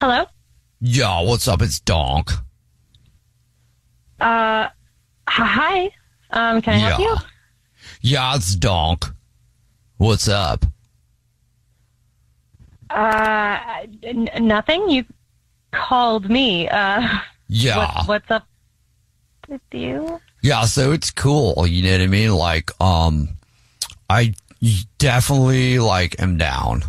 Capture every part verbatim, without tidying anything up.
Hello? Yo, what's up? It's Donk. Uh, hi. Um, can I help Yeah. you? Yeah, it's Donk. What's up? Uh, n- nothing. You called me. Uh, Yeah. what, what's up with you? Yeah, so it's cool, you know what I mean? Like, um, I definitely, like, am down.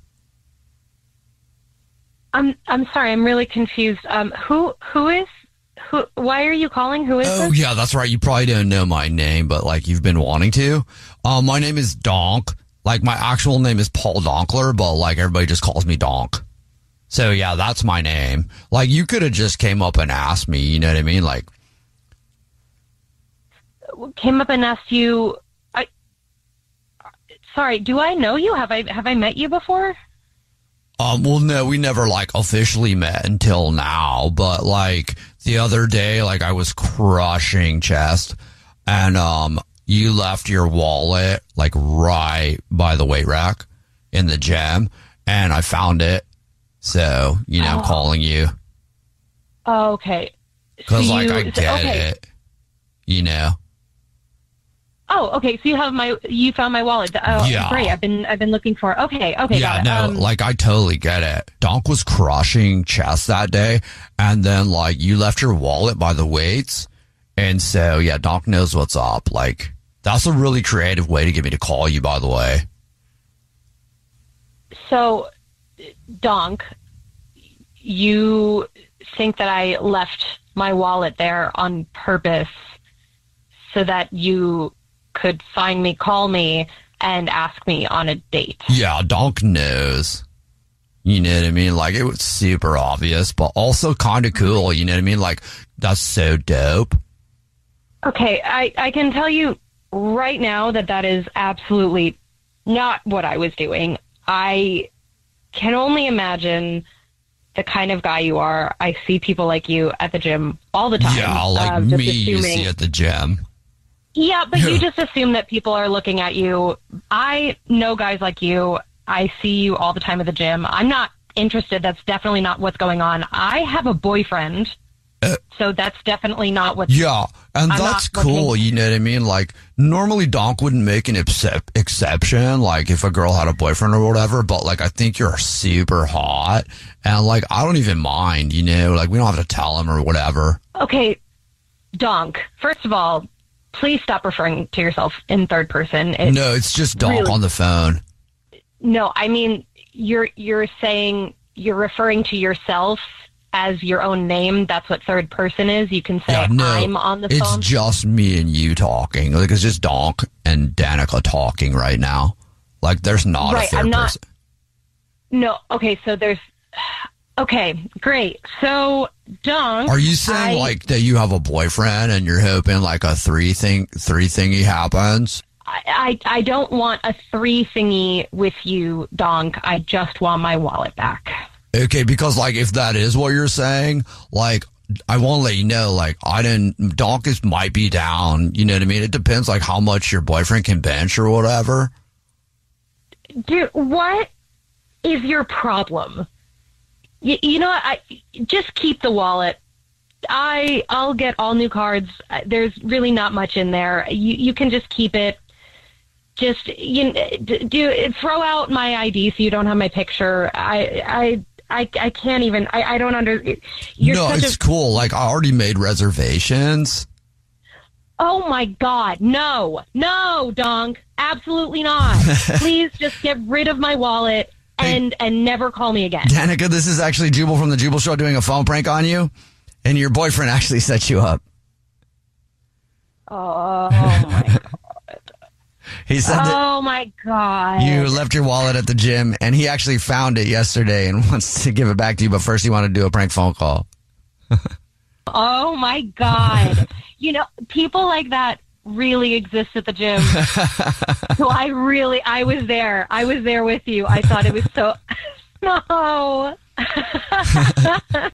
I'm, I'm sorry. I'm really confused. Um, who, who is, who, why are you calling? Who is Oh, this? yeah, that's right. You probably don't know my name, but, like, you've been wanting to. Um, my name is Donk. Like, my actual name is Paul Donkler, but, like, everybody just calls me Donk. So, yeah, that's my name. Like, you could have just came up and asked me, you know what I mean? Like, Came up and asked you. I, sorry. Do I know you? Have I, have I met you before? Um, well, no, we never, like, officially met until now, but, like, the other day, like, I was crushing chest, and, um, you left your wallet, like, right by the weight rack in the gym, and I found it, so, you know, I'm Oh. calling you, Oh, okay. because, So like, you- I get okay. it, you know? Oh, okay. So you have my, you found my wallet. Oh, Yeah. great. I've been, I've been looking for. Okay, okay. Yeah, got no, it. Um, like, I totally get it. Donk was crushing chest that day, and then, like, you left your wallet by the weights, and so, yeah, Donk knows what's up. Like, that's a really creative way to get me to call you, by the way. So, Donk, you think that I left my wallet there on purpose so that you could find me, call me, and ask me on a date? Yeah, Donk knows. You know what I mean? Like, it was super obvious, but also kind of cool. You know what I mean? Like, that's so dope. Okay, I, I can tell you right now that that is absolutely not what I was doing. I can only imagine the kind of guy you are. I see people like you at the gym all the time. Yeah, like um, just me you assuming- see at the gym. Yeah, but you just assume that people are looking at you. I know guys like you. I see you all the time at the gym. I'm not interested. That's definitely not what's going on. I have a boyfriend, Uh, so that's definitely not what's... Yeah, and I'm that's not cool, looking- you know what I mean? Like, normally Donk wouldn't make an excep- exception, like, if a girl had a boyfriend or whatever, but, like, I think you're super hot, and, like, I don't even mind, you know? Like, we don't have to tell him or whatever. Okay, Donk, first of all, please stop referring to yourself in third person. It's, No, it's just Donk really- on the phone. No, I mean, you're you're saying, you're referring to yourself as your own name. That's what third person is. You can say, Yeah, no, I'm on the it's phone. just me and you talking. Like, it's just Donk and Danica talking right now. Like, there's not Right, a 3rd I'm not- person. No, okay, so there's... Okay, great. So, Donk... Are you saying, I- like, that you have a boyfriend and you're hoping, like, a three thing, three thingy happens? I, I, I don't want a three thingy with you, Donk. I just want my wallet back. Okay, because, like, if that is what you're saying, like, I want to let you know, like, I didn't, Donk is, might be down, you know what I mean? It depends, like, how much your boyfriend can bench or whatever. Dude, what is your problem? You, you know what? I just keep the wallet. I I'll get all new cards. There's really not much in there. You you can just keep it. Just you do throw out my I D so you don't have my picture. I I. I, I can't even. I, I don't under. You're No, such it's a, cool. Like, I already made reservations. Oh my God! No, no, Donk, absolutely not. Please just get rid of my wallet and and never call me again. Danica, this is actually Jubal from the Jubal Show doing a phone prank on you, and your boyfriend actually set you up. Oh my God! He said that Oh my God! you left your wallet at the gym, and he actually found it yesterday and wants to give it back to you, but first he wanted to do a prank phone call. Oh my God! You know, people like that really exist at the gym. So I really, I was there. I was there with you. I thought it was so. No.